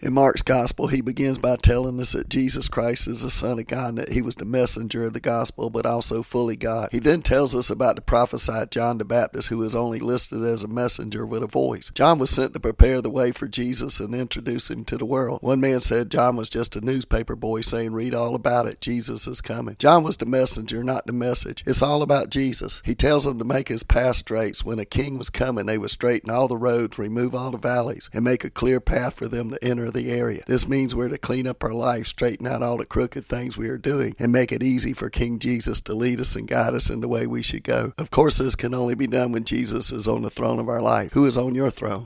In Mark's Gospel, he begins by telling us that Jesus Christ is the Son of God and that he was the messenger of the Gospel, but also fully God. He then tells us about the prophesied John the Baptist, who is only listed as a messenger with a voice. John was sent to prepare the way for Jesus and introduce him to the world. One man said John was just a newspaper boy saying, "Read all about it. Jesus is coming." John was the messenger, not the message. It's all about Jesus. He tells them to make his path straight. When a king was coming, they would straighten all the roads, remove all the valleys, and make a clear path for them to enter the area. This means we're to clean up our life, straighten out all the crooked things we are doing, and make it easy for King Jesus to lead us and guide us in the way we should go. Of course, this can only be done when Jesus is on the throne of our life. Who is on your throne?